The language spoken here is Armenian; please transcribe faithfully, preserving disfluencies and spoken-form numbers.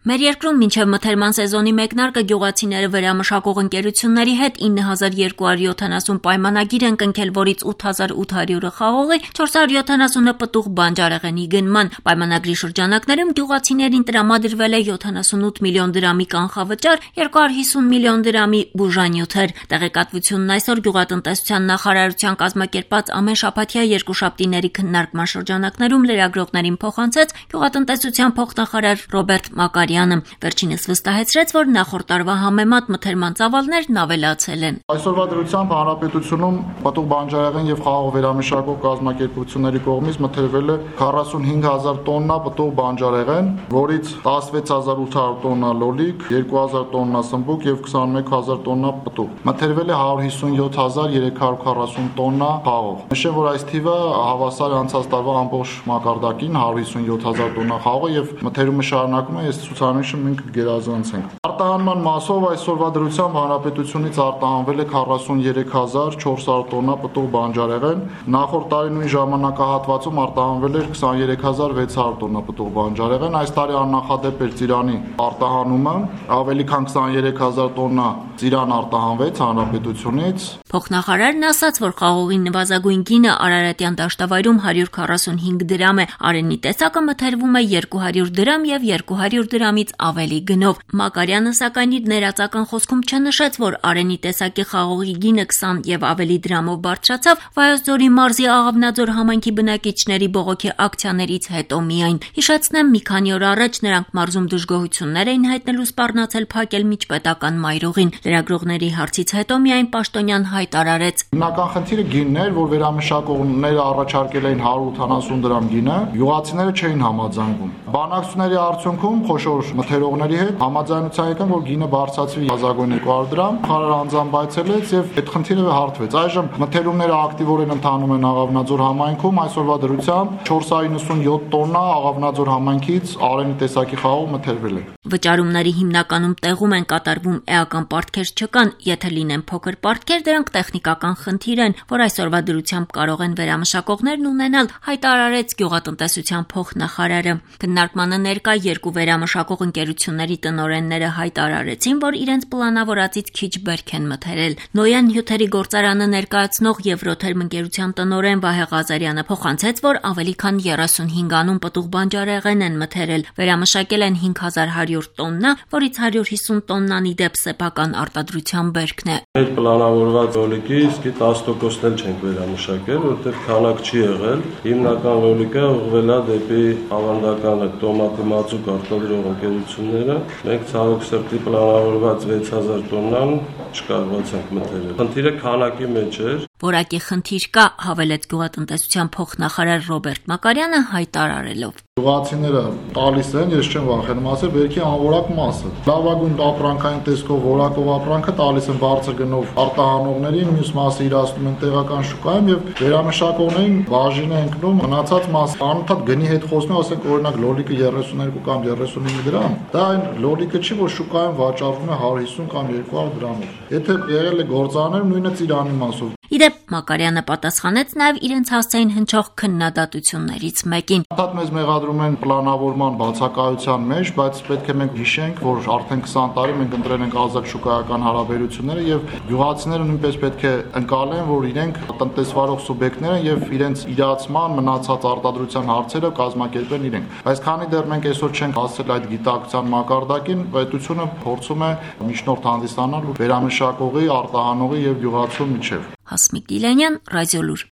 Մեր երկրում մինչև մթերման սեզոնի մեկնարկը գյուղացիները վերամշակող ընկերությունների հետ ինը հազար երկու հարյուր յոթանասուն պայմանագիր են կնքել, որից ութ հազար ութ հարյուրը խաղողի, չորս հարյուր յոթանասունը պտուղ բանջարեղենի գնման։ Պայմանագրի շրջանակներում գյուղացիներին տրամադրվել է յոթանասունութ միլիոն դրամի կանխավճար, երկու հարյուր հիսուն միլիոն դրամի բուժանյութեր։ Տեղեկատվությունն այսօր գյուղատնտեսության նախարարության կազմակերպած ամենշաբաթյա երկուշաբթիների քննարկման շրջանակներում լրագրողներին փոխանցեց գյուղատնտեսության փոխնախարար Ռոբերտ Մակարյանը։ Վերջինս վստահեցրեց, որ նախորդ տարվա համեմատ մթերման ծավալներն ավելացել են։ Այսօրվա դրությամբ հանրապետությունում պտուղ բանջարեղեն եւ խաղող վերամշակող կազմակերպությունների կողմից մթերվել է քառասունհինգ հազար տոննա պտուղ բանջարեղեն, որից տասնվեց հազար ութ հարյուր տոննա լոլիկ, երկու հազար տոննա սմբուկ եւ քսանմեկ հազար տոննա պտուղ։ Մթերվել է հարյուր հիսուն յոթ հազար երեք հարյուր քառասուն տոննա խաղող։ Նշեմ, որ այս թիվը հավասար է անցած տարվա ամբողջ մակարդակին հարյուր հիսուն յոթ հազար տոննա խաղող եւ մթերումը շարունակում է, այս ցուցանիշը մենք գերազանցենք։ Արտահանման մասով այսօրվա դրությամբ հանրապետությունից արտահանվել է քառասունյերեք հազար չորս հարյուր տոննա պտուղ բանջարեղեն, նախորդ տարի նույն ժամանակահատվածում արտահանվել էր քսաներեք հազար վեց հարյուր տոննա պտուղ բանջարեղեն, այս տարի աննախադեպ էր ծիրանի արտահանումը, ավելի քան քսաներեք հազար տոննա ծիրան արտահանվեց հանրապետությունից։ Փոխնախարարն ասաց, որ խաղողի նվազագույն գինը Արարատյան դաշտավայրում հարյուր քառասունհինգ դրամ է, արենի տեսակը մթերվում է երկու հարյուր դրամ եւ երկու հարյուր դրամից ավելի գնով։ Մակարյանը սակայն իր ներածական խոսքում չնշեց, որ արենի տեսակի խաղողի գինը քսան եւ ավելի դրամով բարձրացավ Վայոց ձորի մարզի Աղավնաձոր համայնքի բնակիչների բողոքի ակցիաներից հետո միայն։ Հիշեցնեմ, մի քանի օր առաջ նրանք մարզում դժգոհություններ էին հայտնելու սպառնացել փակել միջպետական մայրուղին։ Լրագրողների հարցից հետո միայն Պաշտոնյան հայտարարեց. Հիմնական խնդիրը գինն էր, որ վերամշակողները առաջարկել էին հարյուր ութանասուն դրամ գինը, յուղացիները չէին համաձայնվում։ Բանակցությունների արդյունքում խոշոր մթերողների հետ համաձայնության եկան, որ գինը բարձրացվի հազագույն երկու հարյուր դրամ, խարար անձամբ այցելեց եւ այդ խնդիրը հարթվեց։ Այժմ մթերումները ակտիվորեն ընթանում են Աղավնաձոր համայնքում, այսօրվա դրությամբ չորս հարյուր նվսունյոթ տոննա Աղավնաձոր համայնքից արենի տեսակի խաղող մթերվել է։ Վճարումների հիմնականում տեղում են կատարվում էական պարտքեր չկան, եթե լինեն փոքր պարտքեր, դրանք տեխնիկական խնդիր են, որ այսօրվա դրությամբ կարող են վերամշակողներն ունենալ, հայտարարեց գյուղատնտեսության փոխնախարարը։ Քննարկմանը ներկա երկու վերամշակող ընկերությունների տնօրենները հայտարարեցին, որ իրենց պլանավորածից քիչ բերք են մթերել։ Նոյան հյութերի գործարանը ներկայացնող Եվրոթերմ ընկերության տնօրեն Վահե Ղազարյանը փոխանցեց, որ ավելի քան երեսունհինգ անուն պտուղ բանջարեղեն են մթերել, վերամշակել են հինգ հազար հարյուր տոննա, որից հարյուր հիսուն տոննան ի դեպ սեփական արտադրության բերքն է։ Մեր պլանավորված լոլիկի իսկի տասը տոկոսն էլ չենք վերամշակել, որտեղ քանակ չի եղել։ Հիմնական լոլիկը ուղղվել է դեպի ավանդականը տոմատի մածուկ արտադրող ընկերությունները։ Մենք ցավոք սրտի պլանավորված վեց հազար տոննան չկարողացանք մթերել։ Խնդիրը քանակի մեջ էր։ Որակի խնդիր կա, հավելեց գյուղատնտեսության փոխնախարար Ռոբերտ Մակարյանը հայտարարելով. Գյուղացիները տալիս են, ես չեմ վախենում ասել, բերքի անորակ մասը։ Լավագույն ապրանքային տեսքով որակով ապրանքը տալիս են բարձր գնով արտահանողներին, մյուս մասը իրացնում են տեղական շուկայում եւ վերամշակողներին բաժին է ընկնում մնացած մասը։ Անընդհատ գնի հետ խոսնում, ասենք օրինակ լոլիկը երեսունհինգ կամ երեսունհինգ դրամ, դա այն լոլիկը չի, որ շուկայում վաճառվում է հարյուր հիսուն կամ երկու հարյուր դրամով։ Եթե եղել է գործաներ, նույնը ծիրանի մասով։ Իդեպ Մակարյանը պատասխանեց նաև իրենց հասցեին հնչող քննադատություններից մեկին։ Հատատ մեզ մեղադրում են պլանավորման բացակայության մեջ, բայց պետք է մենք հիշենք, որ արդեն քսան տարի մենք ընտրել ենք ազատ շուկայական հարաբերությունները եւ գյուղացիները նույնպես պետք է ընկալեն, որ իրենք տնտեսվարող սուբյեկտներ են եւ իրենց իրացման մնացած արտադրության հարցերը կազմակերպեն իրենք։ Բայց քանի դեռ մենք այսօր չենք հասել այդ գիտակցության մակարդակին, պետությունը փորձում է միջնորդ հանդիսանալ վերամշակողի, արտահանողի եւ գյուղացու միջեւ։ Հասմիկ Դիլանյան, Ռադիոլուր։